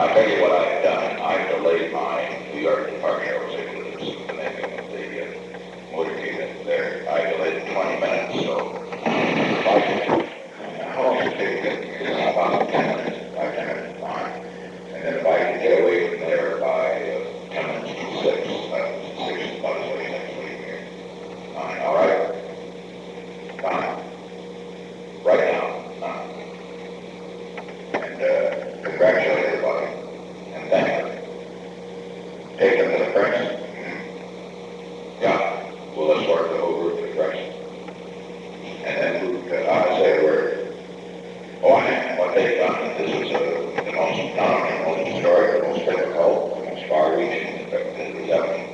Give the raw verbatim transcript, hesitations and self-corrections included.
I tell you what I've done. I've delayed my New York departure. I was able to do some connecting with the uh, motorcade that's there. I delayed it twenty minutes, so if I can, how long does it take to get here? About ten minutes, five, ten minutes behind. And then if I can get away from there by uh, ten minutes to six, uh, six is about as late as I can leave here. Fine, all right? Fine. Right now. Fine. And uh, congratulate everybody. And thank them. Take them to the press. Yeah. Well, let's work the whole group to the press. And then move to, I say a word. Oh, and what they've done, this is uh, the most, not only the most historic, the most difficult, the most far-reaching, the, the, the